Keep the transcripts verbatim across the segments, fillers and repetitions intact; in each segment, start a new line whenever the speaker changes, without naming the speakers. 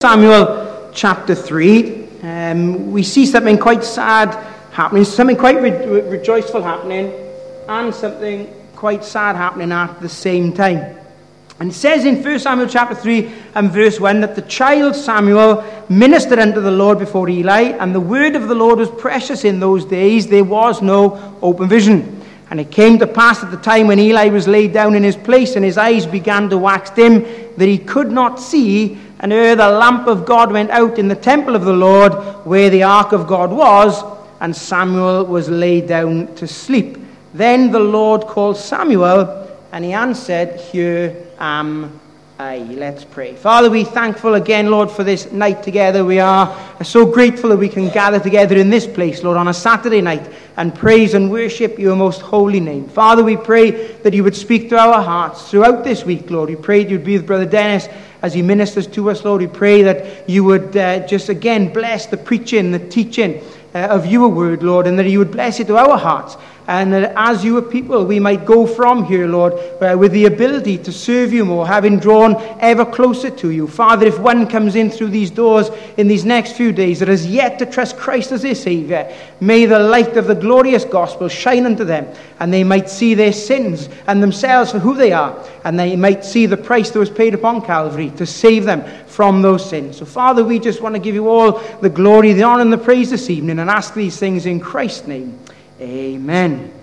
Samuel chapter three, um, we see something quite sad happening, something quite re- rejoiceful happening, and something quite sad happening at the same time. And it says in First Samuel chapter three and verse one that the child Samuel ministered unto the Lord before Eli, and the word of the Lord was precious in those days. There was no open vision. And it came to pass at the time when Eli was laid down in his place, and his eyes began to wax dim, that he could not see. And ere the lamp of God went out in the temple of the Lord, where the ark of God was, and Samuel was laid down to sleep. Then the Lord called Samuel, and he answered, Here am I. Let's pray. Father, we're thankful again, Lord, for this night together. We are so grateful that we can gather together in this place, Lord, on a Saturday night and praise and worship your most holy name. Father, we pray that you would speak to our hearts throughout this week, Lord. We pray that you'd be with Brother Dennis as he ministers to us, Lord. We pray that you would uh, just again bless the preaching, the teaching uh, of your word, Lord, and that you would bless it to our hearts. And that as your people, we might go from here, Lord, uh, with the ability to serve you more, having drawn ever closer to you. Father, if one comes in through these doors in these next few days that has yet to trust Christ as their Savior, may the light of the glorious gospel shine unto them, and they might see their sins and themselves for who they are, and they might see the price that was paid upon Calvary to save them from those sins. So, Father, we just want to give you all the glory, the honor, and the praise this evening, and ask these things in Christ's name. Amen.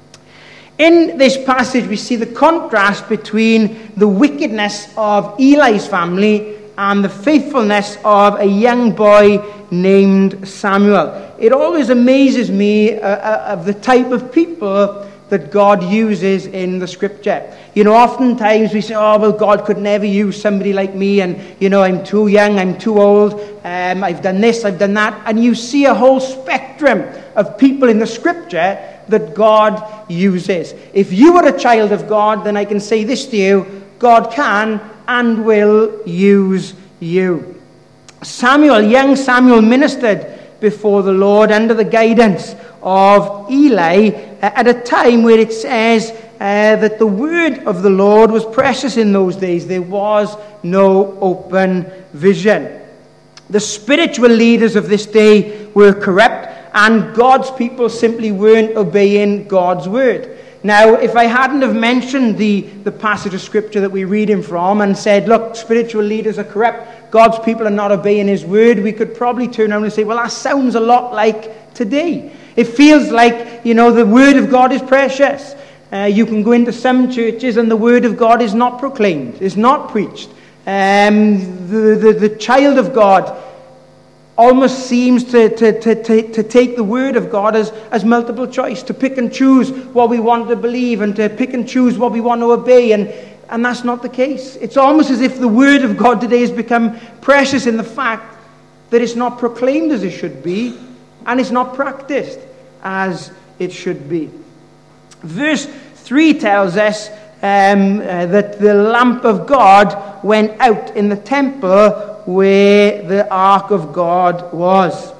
In this passage, we see the contrast between the wickedness of Eli's family and the faithfulness of a young boy named Samuel. It always amazes me uh, uh, of the type of people that God uses in the scripture. You know, oftentimes we say, oh, well, God could never use somebody like me, and, you know, I'm too young, I'm too old, um, I've done this, I've done that. And you see a whole spectrum of people in the scripture that God uses. If you are a child of God, then I can say this to you, God can and will use you. Samuel, young Samuel, ministered before the Lord under the guidance of Eli at a time where it says uh, that the word of the Lord was precious in those days. There was no open vision. The spiritual leaders of this day were corrupt, and God's people simply weren't obeying God's word. Now, if I hadn't have mentioned the, the passage of scripture that we're reading from and said, look, spiritual leaders are corrupt, God's people are not obeying his word, we could probably turn around and say, well, that sounds a lot like today. It feels like, you know, the word of God is precious. Uh, you can go into some churches and the word of God is not proclaimed, is not preached. Um, the, the, the child of God almost seems to, to, to, to, to take the word of God as, as multiple choice, to pick and choose what we want to believe and to pick and choose what we want to obey. And, and that's not the case. It's almost as if the word of God today has become precious in the fact that it's not proclaimed as it should be, and it's not practiced as it should be. Verse three tells us um, uh, that the lamp of God went out in the temple where the ark of God was.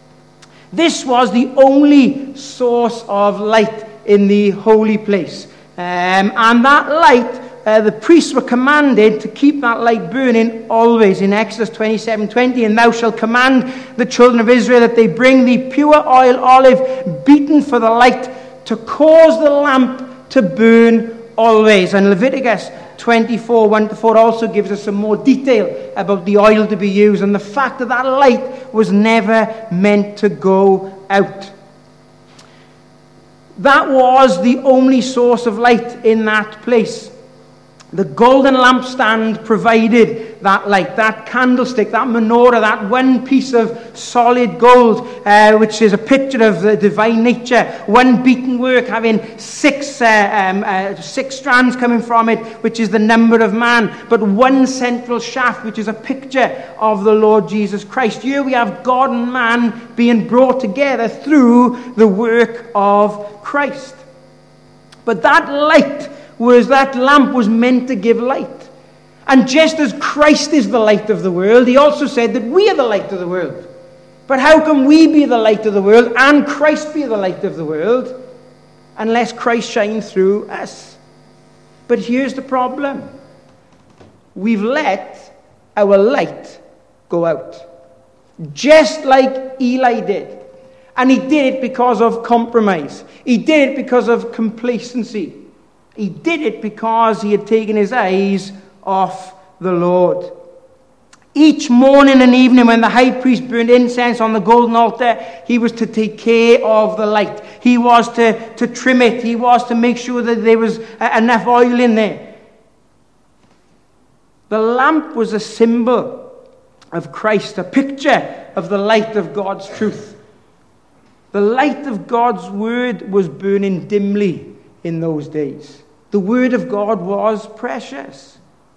This was the only source of light in the holy place. Um, and that light, uh, the priests were commanded to keep that light burning always. In Exodus twenty-seven twenty, and thou shalt command the children of Israel that they bring thee pure oil olive beaten for the light, to cause the lamp to burn always. And Leviticus twenty-four one to four also gives us some more detail about the oil to be used and the fact that that light was never meant to go out. That was the only source of light in that place. The golden lampstand provided that light, that candlestick, that menorah, that one piece of solid gold, uh, which is a picture of the divine nature. One beaten work having six, uh, um, uh, six strands coming from it, which is the number of man. But one central shaft, which is a picture of the Lord Jesus Christ. Here we have God and man being brought together through the work of Christ. But that light was that lamp was meant to give light. And just as Christ is the light of the world, he also said that we are the light of the world. But how can we be the light of the world and Christ be the light of the world unless Christ shines through us? But here's the problem. We've let our light go out. Just like Eli did. And he did it because of compromise. He did it because of complacency. He did it because he had taken his eyes off the Lord. Each morning and evening when the high priest burned incense on the golden altar, he was to take care of the light. He was to, to trim it. He was to make sure that there was enough oil in there. The lamp was a symbol of Christ, a picture of the light of God's truth. The light of God's word was burning dimly in those days. The word of God was precious.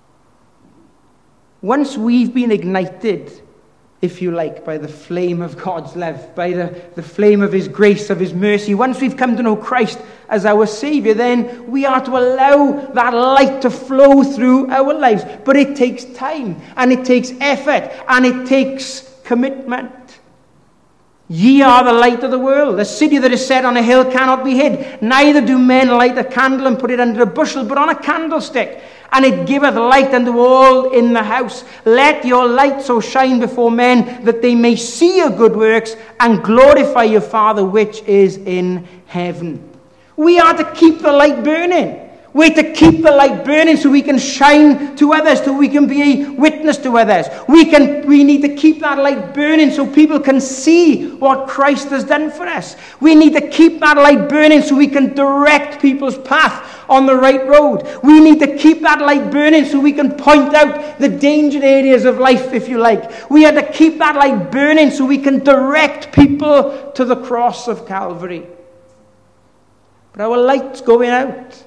Once we've been ignited, if you like, by the flame of God's love, by the, the flame of his grace, of his mercy, once we've come to know Christ as our Savior, then we are to allow that light to flow through our lives. But it takes time, and it takes effort, and it takes commitment. Ye are the light of the world. A city that is set on a hill cannot be hid. Neither do men light a candle and put it under a bushel, but on a candlestick, and it giveth light unto all in the house. Let your light so shine before men, that they may see your good works and glorify your Father which is in heaven. We are to keep the light burning. We're to keep the light burning so we can shine to others, so we can be a witness to others. We can. We need to keep that light burning so people can see what Christ has done for us. We need to keep that light burning so we can direct people's path on the right road. We need to keep that light burning so we can point out the danger areas of life, if you like. We have to keep that light burning so we can direct people to the cross of Calvary. But our light's going out.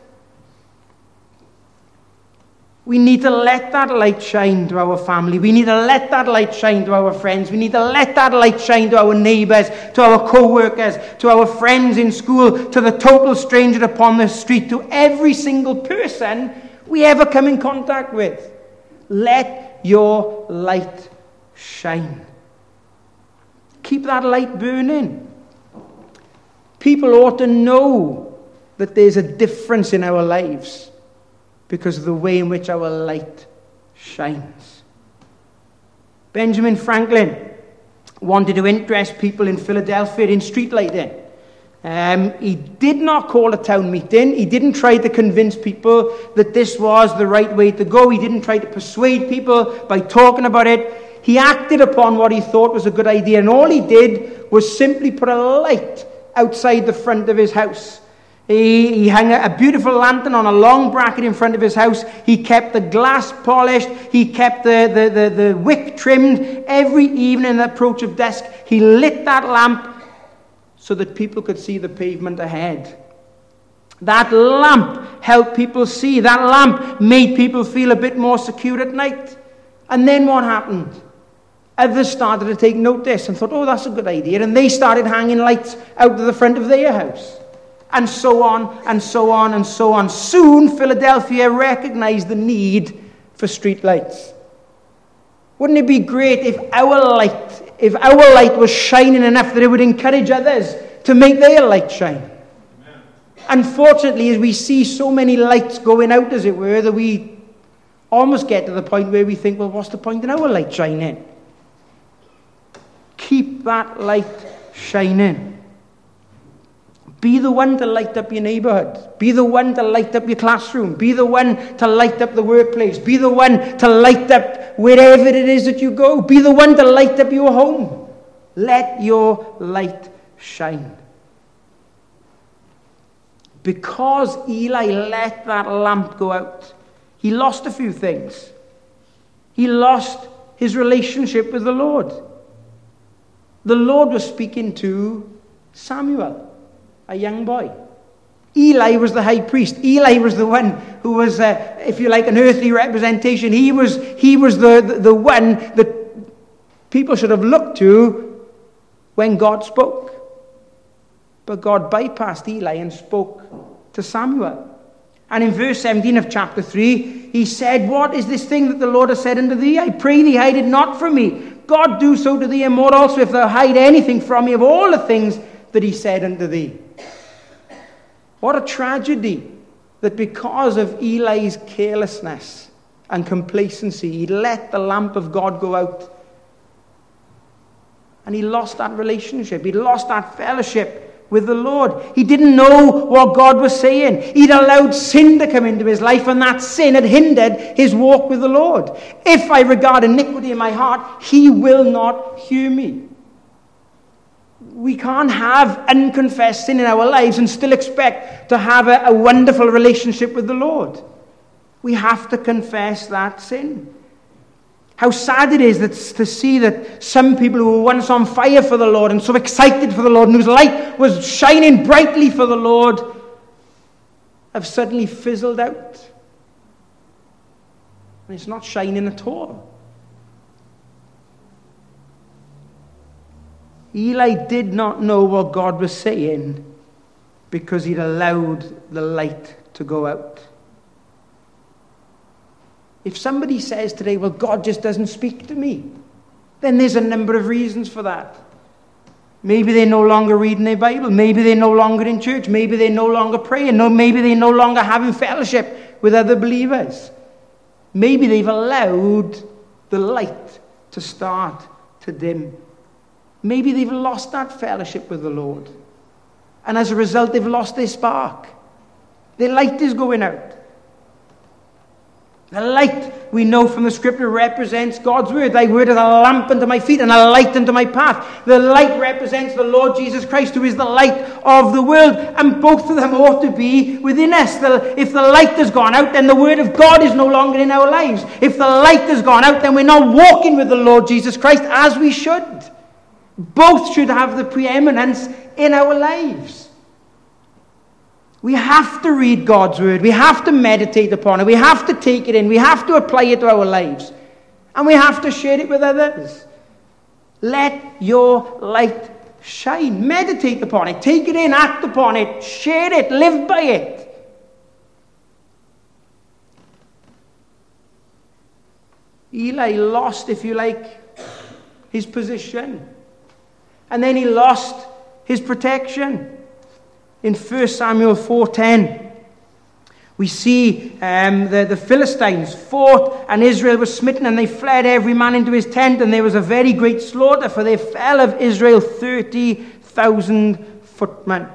We need to let that light shine to our family. We need to let that light shine to our friends. We need to let that light shine to our neighbours, to our co-workers, to our friends in school, to the total stranger upon the street, to every single person we ever come in contact with. Let your light shine. Keep that light burning. People ought to know that there's a difference in our lives because of the way in which our light shines. Benjamin Franklin wanted to interest people in Philadelphia in street lighting. Um, he did not call a town meeting. He didn't try to convince people that this was the right way to go. He didn't try to persuade people by talking about it. He acted upon what he thought was a good idea, and all he did was simply put a light outside the front of his house. He, he hung a beautiful lantern on a long bracket in front of his house. He kept the glass polished. He kept the, the, the, the wick trimmed. Every evening in the approach of dusk, he lit that lamp so that people could see the pavement ahead. That lamp helped people see. That lamp made people feel a bit more secure at night. And then what happened? Others started to take notice and thought, oh, that's a good idea. And they started hanging lights out to the front of their house. And so on, and so on, and so on. Soon, Philadelphia recognized the need for street lights. Wouldn't it be great if our light, if our light was shining enough that it would encourage others to make their light shine? Amen. Unfortunately, as we see so many lights going out, as it were, that we almost get to the point where we think, well, what's the point in our light shining? Keep that light shining. Be the one to light up your neighborhood. Be the one to light up your classroom. Be the one to light up the workplace. Be the one to light up wherever it is that you go. Be the one to light up your home. Let your light shine. Because Eli let that lamp go out, he lost a few things. He lost his relationship with the Lord. The Lord was speaking to Samuel, a young boy. Eli was the high priest. Eli was the one who was, uh, if you like, an earthly representation. He was, he was the, the, the one that people should have looked to when God spoke. But God bypassed Eli and spoke to Samuel. And in verse seventeen of chapter three, he said, what is this thing that the Lord has said unto thee? I pray thee, hide it not from me. God do so to thee, and more also, if thou hide anything from me of all the things that he said unto thee. What a tragedy that because of Eli's carelessness and complacency, he let the lamp of God go out And he lost that relationship. He lost that fellowship with the Lord. He didn't know what God was saying. He'd allowed sin to come into his life, and that sin had hindered his walk with the Lord. If I regard iniquity in my heart, he will not hear me. We can't have unconfessed sin in our lives and still expect to have a, a wonderful relationship with the Lord. We have to confess that sin. How sad it is that, to see that some people who were once on fire for the Lord and so excited for the Lord and whose light was shining brightly for the Lord have suddenly fizzled out. And it's not shining at all. Eli did not know what God was saying because he'd allowed the light to go out. If somebody says today, well, God just doesn't speak to me, then there's a number of reasons for that. Maybe they're no longer reading their Bible. Maybe they're no longer in church. Maybe they're no longer praying. No, maybe they're no longer having fellowship with other believers. Maybe they've allowed the light to start to dim. Maybe they've lost that fellowship with the Lord. And as a result, they've lost their spark. Their light is going out. The light, we know from the scripture, represents God's word. Thy word is a lamp unto my feet and a light unto my path. The light represents the Lord Jesus Christ, who is the light of the world. And both of them ought to be within us. The, if the light has gone out, then the word of God is no longer in our lives. If the light has gone out, then we're not walking with the Lord Jesus Christ as we should. Both should have the preeminence in our lives. We have to read God's word. We have to meditate upon it. We have to take it in. We have to apply it to our lives. And we have to share it with others. Let your light shine. Meditate upon it. Take it in. Act upon it. Share it. Live by it. Eli lost, if you like, his position. And then he lost his protection. In First Samuel four ten, we see um, the, the Philistines fought, and Israel was smitten, and they fled every man into his tent, and there was a very great slaughter, for there fell of Israel thirty thousand footmen.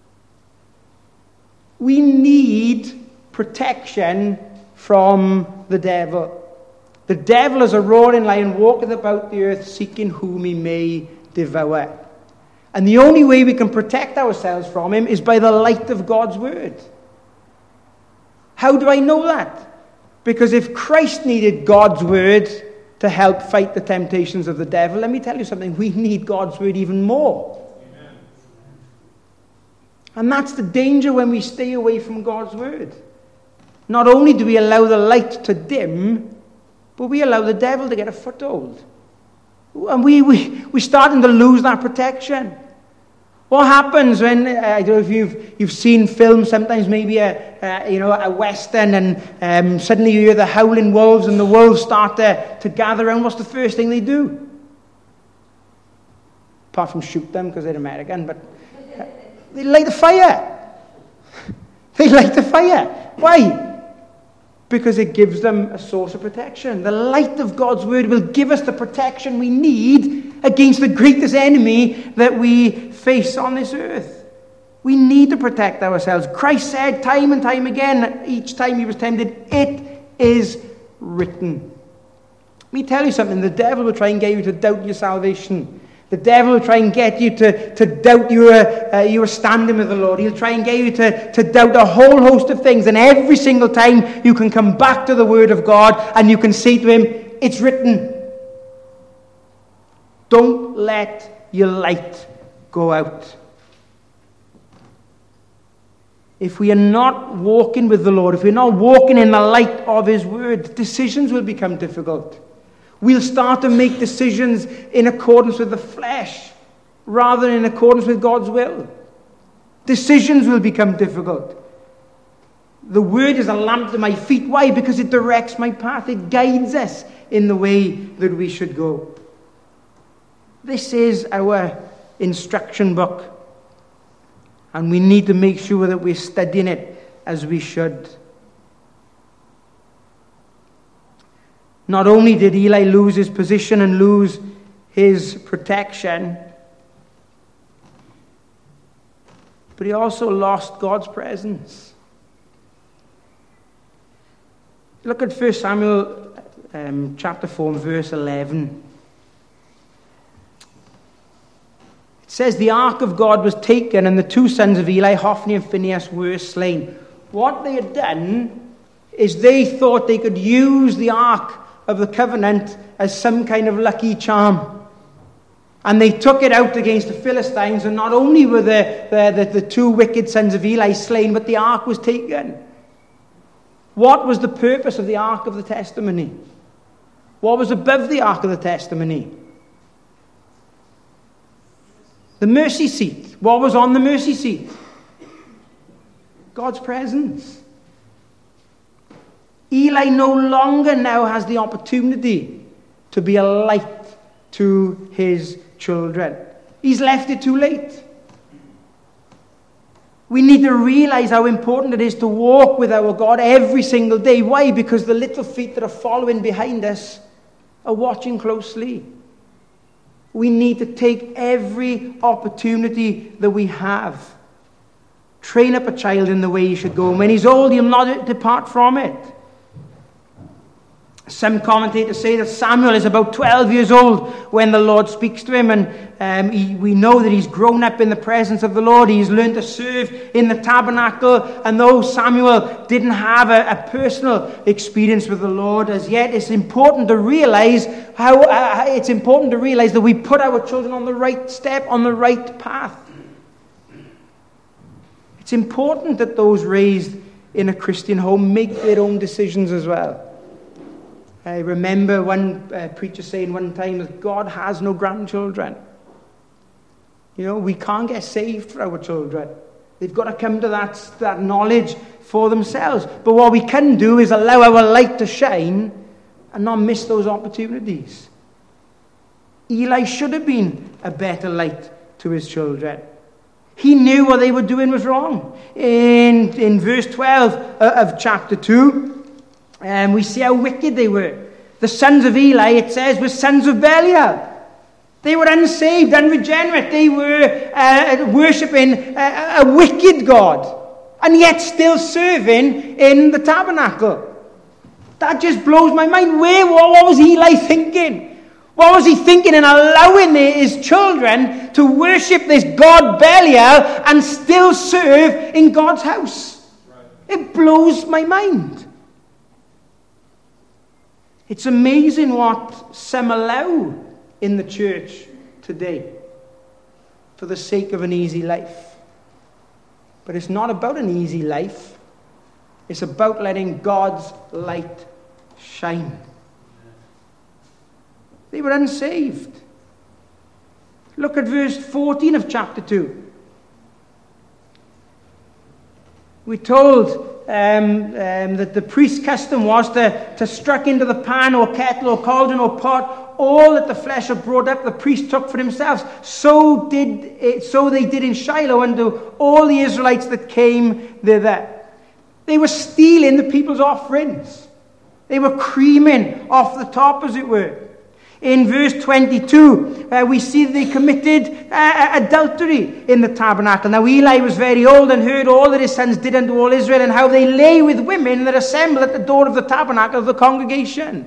We need protection from the devil. The devil as a roaring lion walketh about the earth, seeking whom he may devour. And the only way we can protect ourselves from him is by the light of God's word. How do I know that? Because if Christ needed God's word to help fight the temptations of the devil, let me tell you something, we need God's word even more. Amen. And that's the danger when we stay away from God's word. Not only do we allow the light to dim, but we allow the devil to get a foothold. And we, we, we're starting to lose that protection. What happens when, uh, I don't know if you've, you've seen films, sometimes maybe a, uh, you know, a western, and um, suddenly you hear the howling wolves, and the wolves start to, to gather around. What's the first thing they do? Apart from shoot them because they're American, but uh, they light a fire. They light a fire. Why? Because it gives them a source of protection. The light of God's word will give us the protection we need against the greatest enemy that we face on this earth. We need to protect ourselves. Christ said time and time again, each time he was tempted, it is written. Let me tell you something. The devil will try and get you to doubt your salvation. The devil will try and get you to, to doubt your, uh, your standing with the Lord. He'll try and get you to, to doubt a whole host of things. And every single time you can come back to the word of God and you can say to him, it's written. Don't let your light go out. If we are not walking with the Lord, if we're not walking in the light of his word, decisions will become difficult. We'll start to make decisions in accordance with the flesh rather than in accordance with God's will. Decisions will become difficult. The word is a lamp to my feet. Why? Because it directs my path. It guides us in the way that we should go. This is our instruction book. And we need to make sure that we're studying it as we should. Not only did Eli lose his position and lose his protection, but he also lost God's presence. Look at First Samuel um, chapter four, verse eleven. It says, the ark of God was taken, and the two sons of Eli, Hophni and Phinehas, were slain. What they had done is they thought they could use the ark of the covenant as some kind of lucky charm. And they took it out against the Philistines, and not only were the, the, the, the two wicked sons of Eli slain, but the ark was taken. What was the purpose of the ark of the testimony? What was above the ark of the testimony? The mercy seat. What was on the mercy seat? God's presence. Eli no longer now has the opportunity to be a light to his children. He's left it too late. We need to realize how important it is to walk with our God every single day. Why? Because the little feet that are following behind us are watching closely. We need to take every opportunity that we have. Train up a child in the way he should go, and when he's old, he'll not depart from it. Some commentators say that Samuel is about twelve years old when the Lord speaks to him, and um, he, we know that he's grown up in the presence of the Lord. He's learned to serve in the tabernacle, and though Samuel didn't have a, a personal experience with the Lord as yet, it's important to realize how uh, it's important to realize that we put our children on the right step, on the right path. It's important that those raised in a Christian home make their own decisions as well. I remember one uh, preacher saying one time that God has no grandchildren. You know, we can't get saved for our children. They've got to come to that, that knowledge for themselves. But what we can do is allow our light to shine and not miss those opportunities. Eli should have been a better light to his children. He knew what they were doing was wrong. In, in verse twelve of chapter two, Um, we see how wicked they were. The sons of Eli, it says, were sons of Belial. They were unsaved, unregenerate. They were uh, worshipping a, a wicked God, and yet still serving in the tabernacle. That just blows my mind. Where, what, what was Eli thinking? What was he thinking in allowing his children to worship this God Belial and still serve in God's house? Right. It blows my mind. It's amazing what some allow in the church today for the sake of an easy life. But it's not about an easy life. It's about letting God's light shine. They were unsaved. Look at verse fourteen of chapter two. We're told Um, um, that the priest's custom was to, to struck into the pan or kettle or cauldron or pot all that the flesh had brought up, the priest took for themselves. So did it, so they did in Shiloh unto all the Israelites that came thither. They were stealing the people's offerings. They were creaming off the top, as it were. In verse twenty-two, uh, we see that they committed uh, adultery in the tabernacle. Now Eli was very old and heard all that his sons did unto all Israel, and how they lay with women that assembled at the door of the tabernacle of the congregation.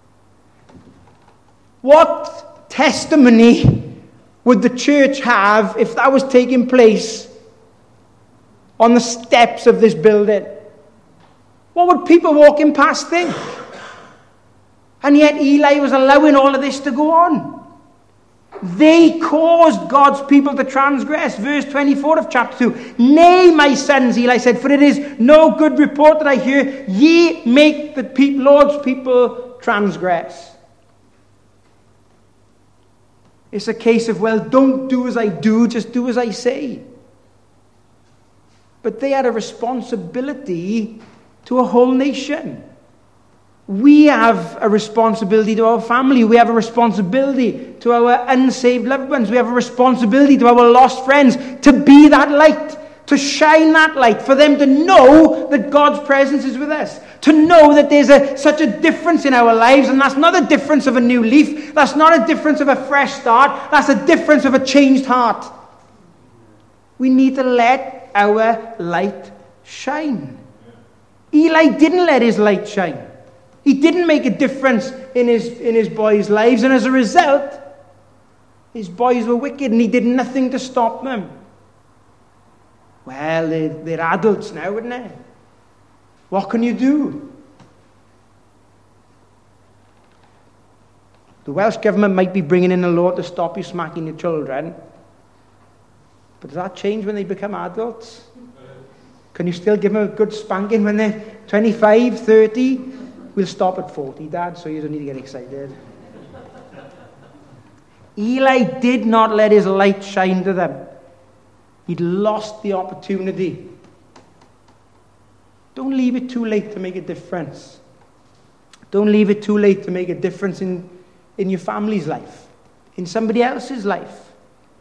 What testimony would the church have if that was taking place on the steps of this building? What would people walking past think? And yet Eli was allowing all of this to go on. They caused God's people to transgress. Verse twenty-four of chapter two. Nay, my sons, Eli said, for it is no good report that I hear. Ye make the pe- Lord's people transgress. It's a case of, well, don't do as I do, just do as I say. But they had a responsibility to a whole nation. We have a responsibility to our family. We have a responsibility to our unsaved loved ones. We have a responsibility to our lost friends to be that light to shine that light, for them to know that God's presence is with us, to know that there's a, such a difference in our lives, and that's not a difference of a new leaf, that's not a difference of a fresh start, that's a difference of a changed heart. We need to let our light shine. Eli didn't let his light shine. He didn't make a difference in his, in his boys' lives, and as a result, his boys were wicked, and he did nothing to stop them. Well, they're, they're adults now, isn't they? What can you do? The Welsh Government might be bringing in a law to stop you smacking your children, but does that change when they become adults? Can you still give them a good spanking when they're twenty-five, thirty? We'll stop at forty, Dad, so you don't need to get excited. Eli did not let his light shine to them. He'd lost the opportunity. Don't leave it too late to make a difference. Don't leave it too late to make a difference in, in your family's life, in somebody else's life.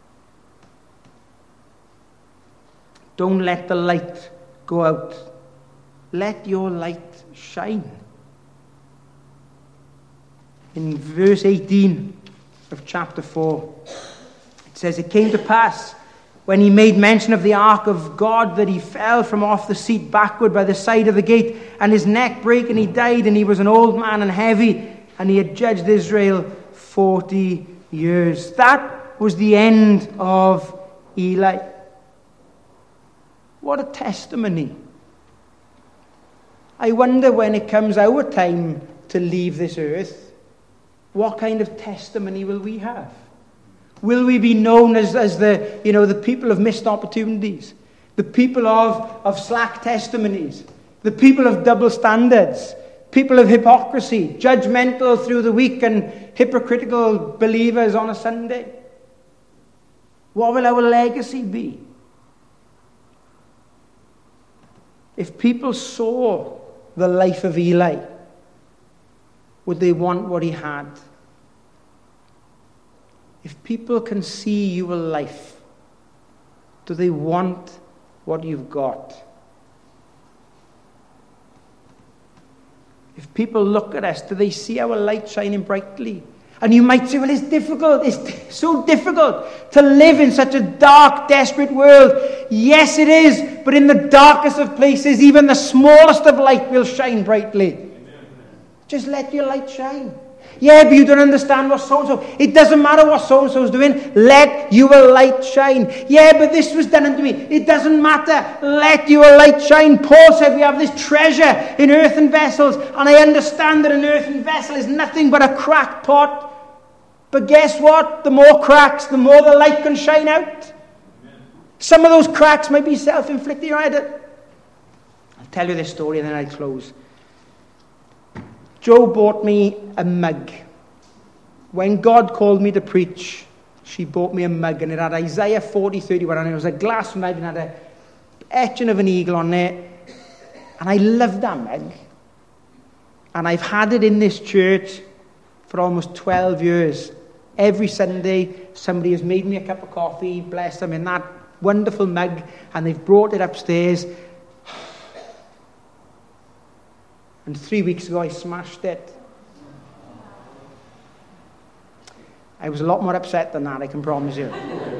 Don't let the light go out. Let your light shine. In verse eighteen of chapter four, it says, "It came to pass, when he made mention of the ark of God, that he fell from off the seat backward by the side of the gate, and his neck brake, and he died, and he was an old man and heavy, and he had judged Israel forty years." That was the end of Eli. What a testimony. I wonder when it comes our time to leave this earth, what kind of testimony will we have? Will we be known as, as the, you know, the people of missed opportunities, the people of, of slack testimonies, the people of double standards, people of hypocrisy, judgmental through the week and hypocritical believers on a Sunday? What will our legacy be? If people saw the life of Eli, would they want what he had? If people can see your life, do they want what you've got? If people look at us, do they see our light shining brightly? And you might say, well, it's difficult. It's so difficult to live in such a dark, desperate world. Yes, it is. But in the darkest of places, even the smallest of light will shine brightly. Amen. Just let your light shine. Yeah, but you don't understand what so-and-so. It doesn't matter what so-and-so is doing. Let your light shine. Yeah, but this was done unto me. It doesn't matter. Let your light shine. Paul said we have this treasure in earthen vessels. And I understand that an earthen vessel is nothing but a cracked pot. But guess what? The more cracks, the more the light can shine out. Amen. Some of those cracks might be self-inflicted. I'll tell you this story and then I'll close. Joe bought me a mug. When God called me to preach, she bought me a mug, and it had Isaiah forty thirty-one on it. It was a glass mug and had a etching of an eagle on there. And I loved that mug. And I've had it in this church for almost twelve years. Every Sunday, somebody has made me a cup of coffee, bless them, in that wonderful mug, and they've brought it upstairs. And three weeks ago, I smashed it. I was a lot more upset than that, I can promise you.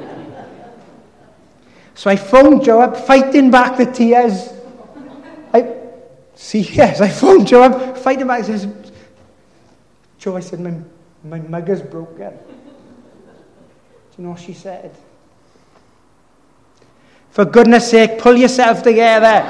So I phoned Joe up, fighting back the tears. I, see, yes, I phoned Joe up, fighting back. I says, Joe, I said, my, my mug is broken. Do you know what she said? For goodness sake, pull yourself together.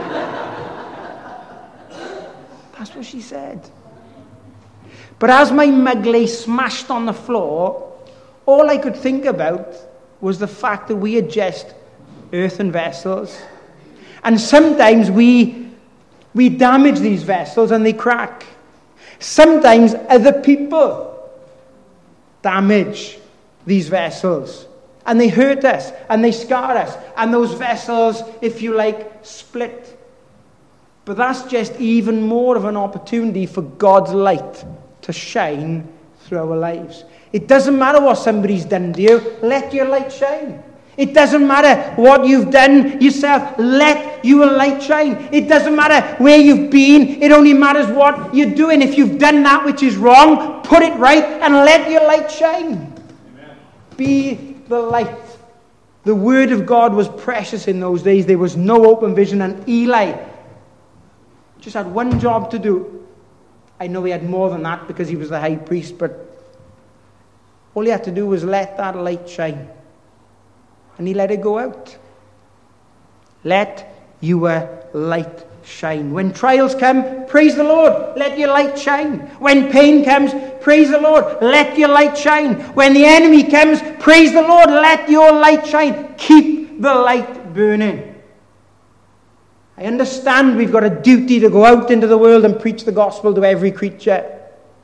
That's what she said. But as my mug lay smashed on the floor, all I could think about was the fact that we are just earthen vessels. And sometimes we, we damage these vessels and they crack. Sometimes other people damage these vessels. And they hurt us and they scar us. And those vessels, if you like, split. But that's just even more of an opportunity for God's light to shine through our lives. It doesn't matter what somebody's done to you. Let your light shine. It doesn't matter what you've done yourself. Let your light shine. It doesn't matter where you've been. It only matters what you're doing. If you've done that which is wrong, put it right and let your light shine. Amen. Be the light. The word of God was precious in those days. There was no open vision, and Eli just had one job to do. I know he had more than that because he was the high priest, but all he had to do was let that light shine. And he let it go out. Let your light shine. When trials come, praise the Lord. Let your light shine. When pain comes, praise the Lord. Let your light shine. When the enemy comes, praise the Lord. Let your light shine. Keep the light burning. I understand we've got a duty to go out into the world and preach the gospel to every creature.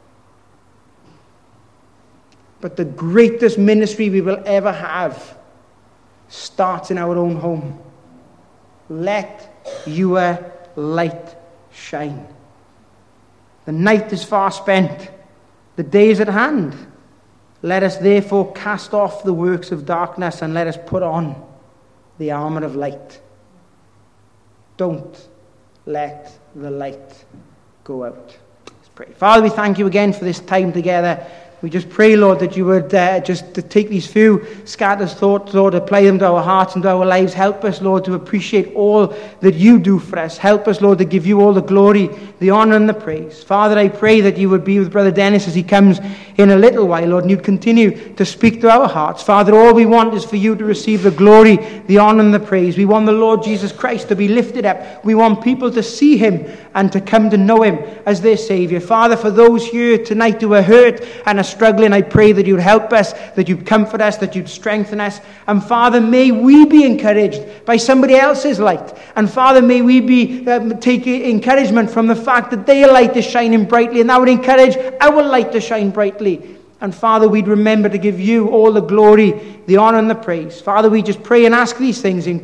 But the greatest ministry we will ever have starts in our own home. Let your light shine. The night is far spent. The day is at hand. Let us therefore cast off the works of darkness and let us put on the armor of light. Don't let the light go out. Let's pray. Father, we thank you again for this time together. We just pray, Lord, that you would uh, just to take these few scattered thoughts, Lord, apply them to our hearts and to our lives. Help us, Lord, to appreciate all that you do for us. Help us, Lord, to give you all the glory, the honor, and the praise. Father, I pray that you would be with Brother Dennis as he comes in a little while, Lord, and you'd continue to speak to our hearts. Father, all we want is for you to receive the glory, the honor, and the praise. We want the Lord Jesus Christ to be lifted up. We want people to see him and to come to know him as their Savior. Father, for those here tonight who are hurt and are struggling, I pray that you'd help us, that you'd comfort us, that you'd strengthen us. And Father, may we be encouraged by somebody else's light. And Father, may we be um, take encouragement from the fact that their light is shining brightly, and that would encourage our light to shine brightly. And Father, we'd remember to give you all the glory, the honor, and the praise. Father, we just pray and ask these things in